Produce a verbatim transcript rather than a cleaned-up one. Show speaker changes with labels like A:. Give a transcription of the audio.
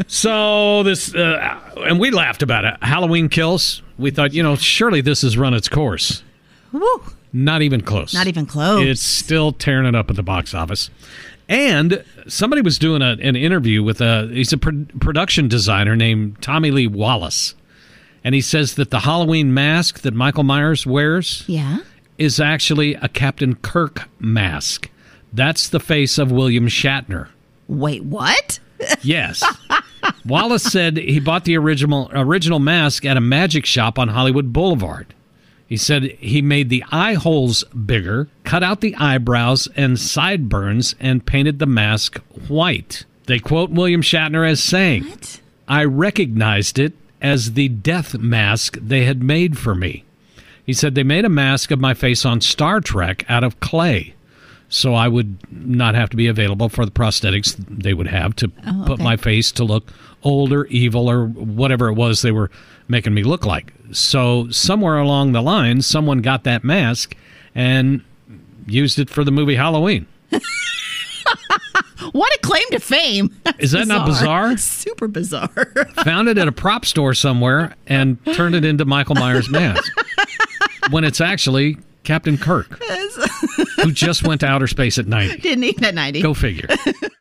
A: So this, uh, and we laughed about it. Halloween Kills. We thought, you know, surely this has run its course.
B: Woo.
A: Not even close.
B: Not even close.
A: It's still tearing it up at the box office. And somebody was doing a, an interview with a, he's a pro- production designer named Tommy Lee Wallace. And he says that the Halloween mask that Michael Myers wears
B: yeah.
A: is actually a Captain Kirk mask. That's the face of William Shatner.
B: Wait, what?
A: Yes. Wallace said he bought the original original mask at a magic shop on Hollywood Boulevard. He said he made the eye holes bigger, cut out the eyebrows and sideburns, and painted the mask white. They quote William Shatner as saying,
B: What?
A: I recognized it as the death mask they had made for me. He said they made a mask of my face on Star Trek out of clay, so I would not have to be available for the prosthetics they would have to
B: Oh,
A: put
B: okay.
A: my face to look old or evil or whatever it was they were making me look like. So somewhere along the line, someone got that mask and used it for the movie Halloween.
B: What a claim to fame.
A: Is that not bizarre?
B: Super bizarre.
A: Found it at a prop store somewhere and turned it into Michael Myers' mask. When it's actually Captain Kirk, who just went to outer space at ninety.
B: Didn't eat at ninety.
A: Go figure.